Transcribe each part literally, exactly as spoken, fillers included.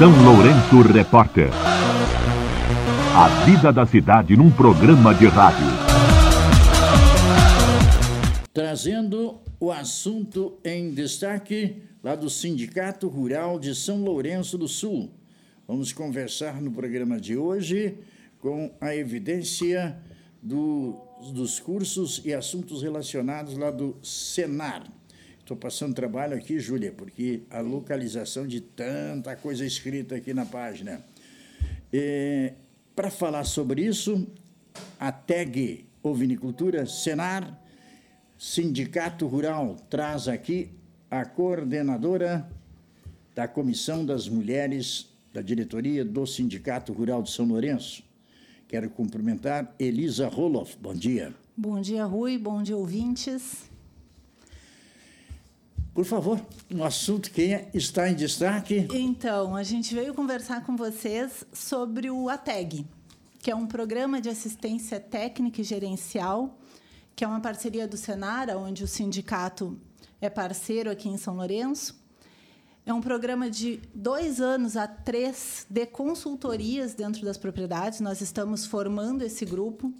São Lourenço Repórter. A vida da cidade num programa de rádio. Trazendo o assunto em destaque lá do Sindicato Rural de São Lourenço do Sul. Vamos conversar no programa de hoje com a evidência do, dos cursos e assuntos relacionados lá do Senar. Estou passando trabalho aqui, Júlia, porque a localização de tanta coisa escrita aqui na página. É, para falar sobre isso, a T E G Ovinicultura, Senar, Sindicato Rural, traz aqui a coordenadora da Comissão das Mulheres da diretoria do Sindicato Rural de São Lourenço. Quero cumprimentar Elisa Roloff. Bom dia. Bom dia, Rui. Bom dia, ouvintes. Por favor, um assunto que está em destaque. Então, a gente veio conversar com vocês sobre o A T E G, que é um programa de assistência técnica e gerencial, que é uma parceria do Senar, onde o sindicato é parceiro aqui em São Lourenço. É um programa de dois anos a três de consultorias dentro das propriedades. Nós estamos formando esse grupo.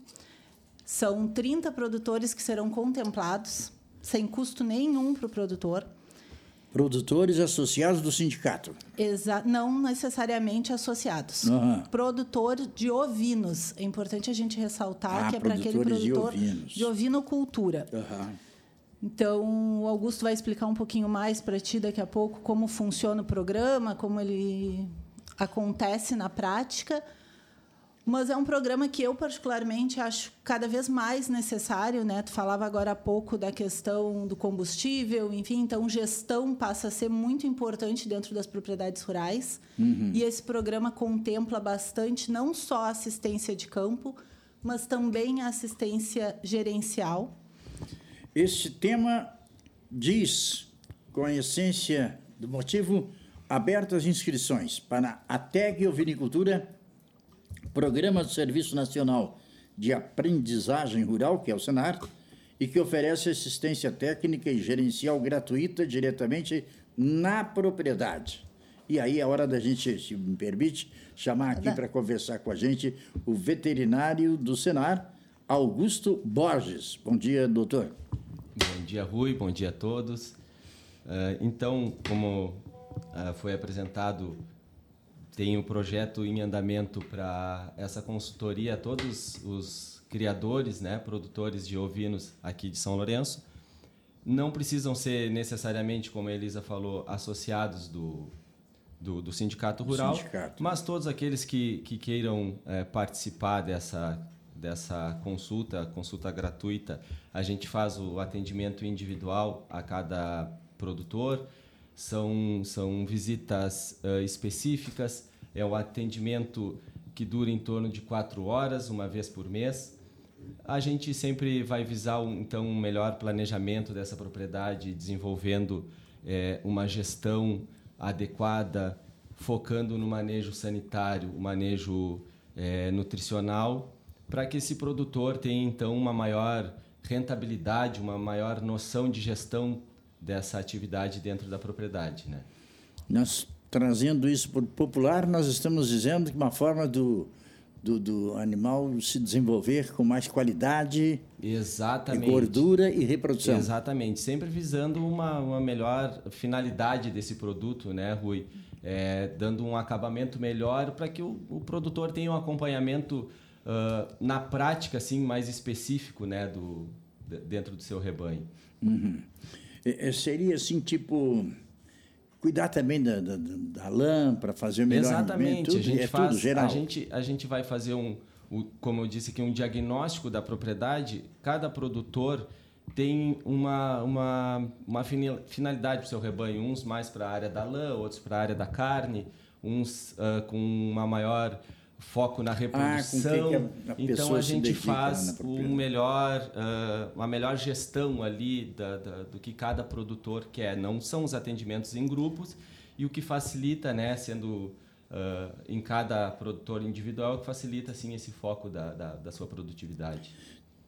São trinta produtores que serão contemplados, sem custo nenhum para o produtor. Produtores associados do sindicato? Exa- não necessariamente associados. Uhum. Produtor de ovinos. É importante a gente ressaltar ah, que é para aquele produtor de, ovinos. de ovinocultura. Uhum. Então, o Augusto vai explicar um pouquinho mais para ti daqui a pouco como funciona o programa, como ele acontece na prática. Mas é um programa que eu, particularmente, acho cada vez mais necessário, né? Tu falava agora há pouco da questão do combustível, enfim, então gestão passa a ser muito importante dentro das propriedades rurais. Uhum. E esse programa contempla bastante, não só a assistência de campo, mas também a assistência gerencial. Este tema diz, com a essência do motivo, aberto as inscrições para a T E G Ovinicultura, Programa do Serviço Nacional de Aprendizagem Rural, que é o Senar, e que oferece assistência técnica e gerencial gratuita diretamente na propriedade. E aí é hora da gente, se me permite, chamar aqui para conversar com a gente o veterinário do Senar, Augusto Borges. Bom dia, doutor. Bom dia, Rui. Bom dia a todos. Uh, então, como uh, foi apresentado, tem o projeto em andamento para essa consultoria a todos os criadores, né, produtores de ovinos aqui de São Lourenço. Não precisam ser necessariamente, como a Elisa falou, associados do, do, do Sindicato Rural, sindicato. Mas todos aqueles que, que queiram é, participar dessa, dessa consulta, consulta gratuita. A gente faz o atendimento individual a cada produtor. São, são visitas uh, específicas, é um atendimento que dura em torno de quatro horas, uma vez por mês. A gente sempre vai visar um, então, um melhor planejamento dessa propriedade, desenvolvendo é, uma gestão adequada, focando no manejo sanitário, o manejo é, nutricional, para que esse produtor tenha então uma maior rentabilidade, uma maior noção de gestão dessa atividade dentro da propriedade, né? Nós, trazendo isso por popular, nós estamos dizendo que uma forma do, do, do animal se desenvolver com mais qualidade, exatamente, e gordura e reprodução. Exatamente, sempre visando uma, uma melhor finalidade desse produto, né, Rui? É, dando um acabamento melhor para que o, o produtor tenha um acompanhamento uh, na prática, assim, mais específico, né, do, dentro do seu rebanho. Uhum. Seria assim, tipo, cuidar também da, da, da lã para fazer o melhor. Exatamente, tudo, a gente é faz, tudo geral. A gente, a gente vai fazer um, um, como eu disse aqui, um diagnóstico da propriedade. Cada produtor tem uma, uma, uma finalidade para o seu rebanho, uns mais para a área da lã, outros para a área da carne, uns uh, com uma maior foco na reprodução. Ah, que que a então a gente faz um melhor, uh, uma melhor gestão ali da, da, do que cada produtor quer. Não são os atendimentos em grupos, e o que facilita, né, sendo uh, em cada produtor individual, que facilita assim, esse foco da, da, da sua produtividade.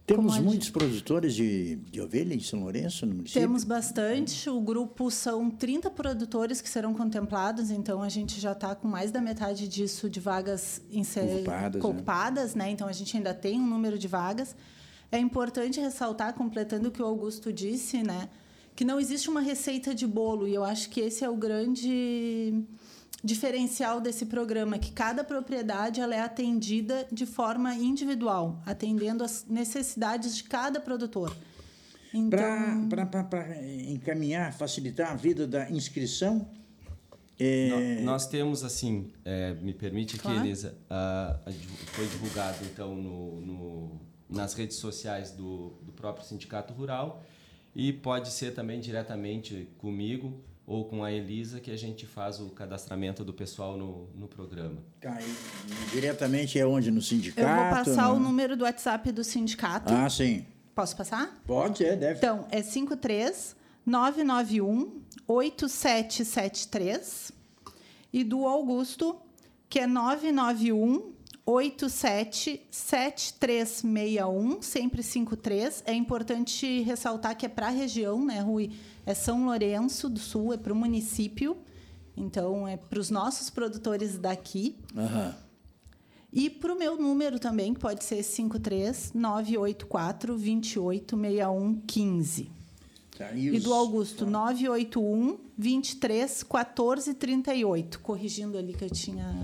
Temos Como muitos produtores de, de ovelha em São Lourenço, no município? Temos bastante. O grupo são trinta produtores que serão contemplados, então a gente já está com mais da metade disso de vagas em ser Ocupadas, ocupadas, né? Então a gente ainda tem um número de vagas. É importante ressaltar, completando o que o Augusto disse, né, que não existe uma receita de bolo, e eu acho que esse é o grande diferencial desse programa, que cada propriedade ela é atendida de forma individual, atendendo às necessidades de cada produtor. Então... Para encaminhar, facilitar a vida da inscrição... É... No, nós temos, assim, é, me permite Claro. que, Elisa, a, a, foi divulgado, então, no, no, nas redes sociais do, do próprio Sindicato Rural, e pode ser também diretamente comigo ou com a Elisa, que a gente faz o cadastramento do pessoal no, no programa. Tá, e diretamente é onde? No sindicato? Eu vou passar no... o número do WhatsApp do sindicato. Ah, sim. Posso passar? Pode, é, deve. Então, é cinco três nove nove um oito sete sete três e do Augusto, que é nove nove um oito sete sete três seis um, sempre cinco três. É importante ressaltar que é para a região, né, Rui? É São Lourenço do Sul, é para o município. Então, é para os nossos produtores daqui. Aham. E para o meu número também, que pode ser cinco três nove oito quatro dois oito seis um um cinco. Tá, E, os... e do Augusto, nove oito um dois três um quatro três oito. Corrigindo ali que eu tinha...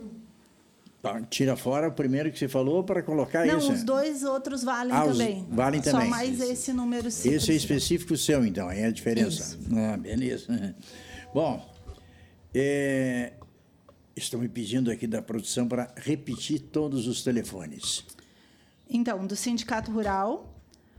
Tá, tira fora o primeiro que você falou para colocar Não, esse. os dois outros valem Ah, os- também. valem também. Só mais Esse- esse número cinco. Esse é específico seu, então, aí é a diferença. Isso. Ah, beleza. Bom, é, estão me pedindo aqui da produção para repetir todos os telefones. Então, do Sindicato Rural,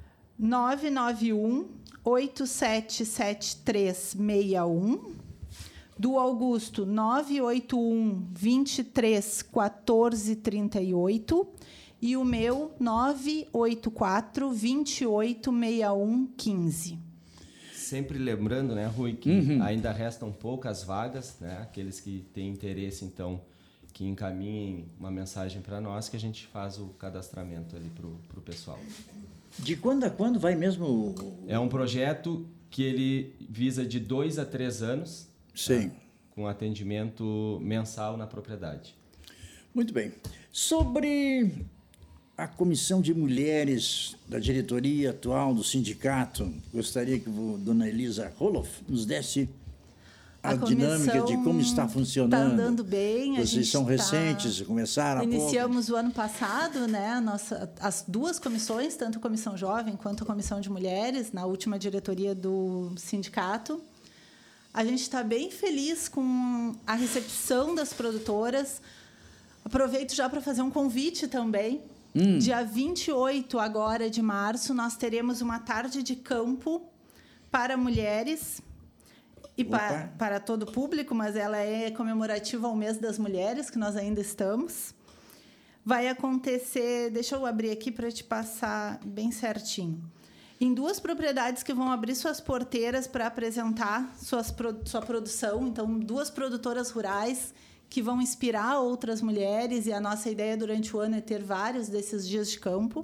nove nove um oito sete sete três seis um. Do Augusto, nove oito um dois três um quatro três oito. E o meu, nove oito quatro dois oito seis um um cinco. Sempre lembrando, né, Rui, que Uhum. ainda restam poucas vagas, né? Aqueles que têm interesse, então, que encaminhem uma mensagem para nós, que a gente faz o cadastramento ali para o pessoal. De quando a quando vai mesmo? o- É um projeto que ele visa de dois a três anos, Sim. com atendimento mensal na propriedade. Muito bem. Sobre a comissão de mulheres da diretoria atual do sindicato, gostaria que a dona Elisa Roloff nos desse a, A dinâmica de como está comissão funcionando. tá andando bem, a Vocês gente são tá- recentes, começaram há pouco. Iniciamos o ano passado, né, a nossa, as duas comissões, tanto a Comissão Jovem quanto a Comissão de Mulheres, na última diretoria do sindicato. A gente está bem feliz com a recepção das produtoras. Aproveito já para fazer um convite também. Hum. Dia vinte e oito agora de março, nós teremos uma tarde de campo para mulheres e Opa. para, para todo o público, mas ela é comemorativa ao mês das mulheres, que nós ainda estamos. Vai acontecer, deixa eu abrir aqui para te passar bem certinho. Em duas propriedades que vão abrir suas porteiras para apresentar suas, pro- sua produção. Então, duas produtoras rurais que vão inspirar outras mulheres, e a nossa ideia durante o ano é ter vários desses dias de campo.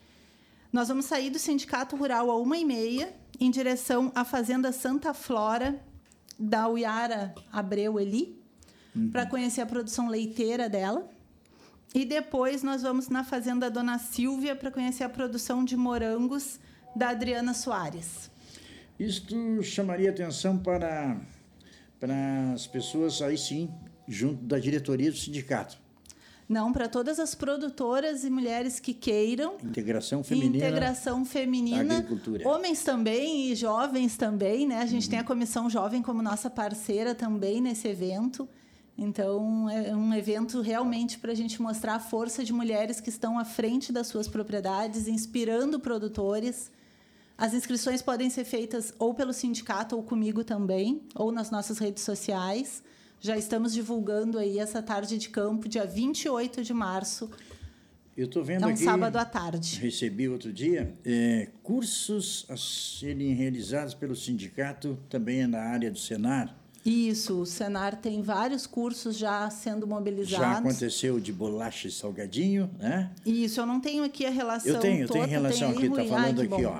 Nós vamos sair do Sindicato Rural a uma e meia, em direção à Fazenda Santa Flora, da Uiara Abreu Eli, para conhecer a produção leiteira dela. E depois nós vamos na Fazenda Dona Silvia para conhecer a produção de morangos da Adriana Soares. Isto chamaria atenção para, para as pessoas, aí sim, junto da diretoria do sindicato. Não, para todas as produtoras e mulheres que queiram. Integração feminina. Integração feminina. da agricultura. Homens também e jovens também, né? A gente tem a Comissão Jovem como nossa parceira também nesse evento. Então, é um evento realmente para a gente mostrar a força de mulheres que estão à frente das suas propriedades, inspirando produtores. As inscrições podem ser feitas ou pelo sindicato ou comigo também, ou nas nossas redes sociais. Já estamos divulgando aí essa tarde de campo, dia vinte e oito de março. Eu estou vendo É um aqui, sábado à tarde. recebi outro dia, é, cursos a serem realizados pelo sindicato, também na área do Senar. Isso, o Senar tem vários cursos já sendo mobilizados. Já aconteceu de bolacha e salgadinho, né? Isso, eu não tenho aqui a relação Eu tenho, eu toda, tenho relação tem aqui, está falando Ai, aqui, bom. ó.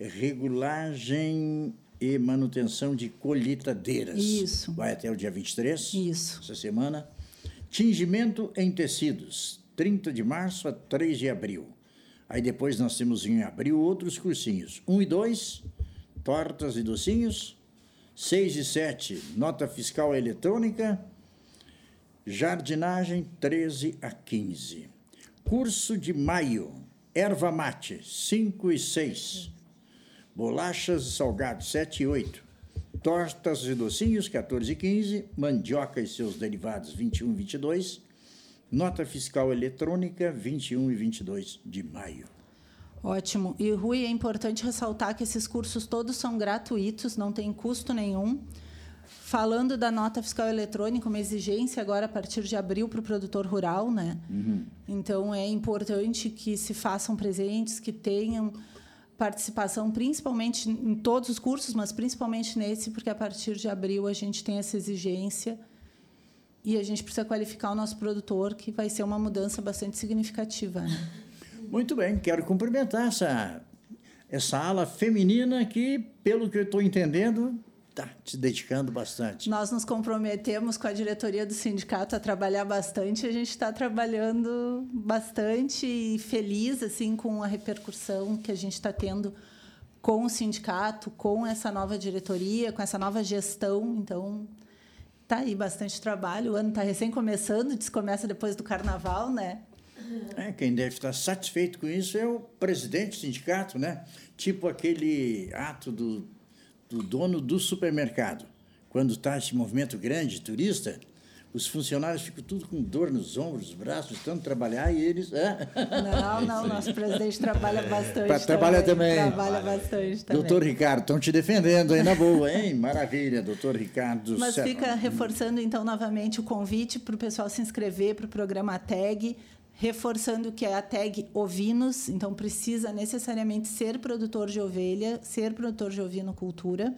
Regulagem e manutenção de colheitadeiras. Isso. Vai até o dia vinte e três? Isso. Essa semana. Tingimento em tecidos, trinta de março a três de abril. Aí depois nós temos em abril outros cursinhos. um e dois, tortas e docinhos. seis e sete, nota fiscal eletrônica. Jardinagem, treze a quinze. Curso de maio, erva mate, cinco e seis. Bolachas e salgados, sete e oito. Tortas e docinhos, quatorze e quinze. Mandioca e seus derivados, vinte e um e vinte e dois. Nota fiscal eletrônica, vinte e um e vinte e dois de maio. Ótimo. E, Rui, é importante ressaltar que esses cursos todos são gratuitos, não tem custo nenhum. Falando da nota fiscal eletrônica, uma exigência agora a partir de abril para o produtor rural, né? Uhum. Então, é importante que se façam presentes, que tenham participação, principalmente em todos os cursos, mas principalmente nesse, porque a partir de abril a gente tem essa exigência e a gente precisa qualificar o nosso produtor, que vai ser uma mudança bastante significativa, né? Muito bem, quero cumprimentar essa, essa ala feminina que, pelo que eu estou entendendo, está se dedicando bastante. Nós nos comprometemos com a diretoria do sindicato a trabalhar bastante, a gente está trabalhando bastante e feliz assim, com a repercussão que a gente está tendo com o sindicato, com essa nova diretoria, com essa nova gestão. Então, está aí bastante trabalho, o ano está recém começando, descomeça depois do carnaval, né? É, quem deve estar satisfeito com isso é o presidente do sindicato, né? Tipo aquele ato do, do dono do supermercado. Quando está esse movimento grande de turista, os funcionários ficam tudo com dor nos ombros, nos braços, de tanto trabalhar, e eles... É. Não, não, nosso presidente trabalha bastante Pra, trabalha também. Trabalha bastante também. Doutor Ricardo, estão te defendendo aí na boa, hein? Maravilha, doutor Ricardo. Mas Serra. Fica reforçando, então, novamente o convite para o pessoal se inscrever para o programa A T E G, reforçando que é a T E G Ovinos, então precisa necessariamente ser produtor de ovelha, ser produtor de ovinocultura.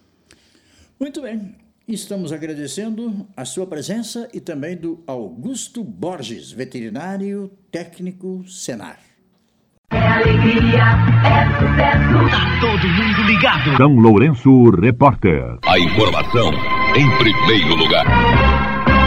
Muito bem. Estamos agradecendo a sua presença e também do Augusto Borges, veterinário técnico Senar. É alegria, é sucesso. Tá todo mundo ligado. São Lourenço, repórter. A informação em primeiro lugar.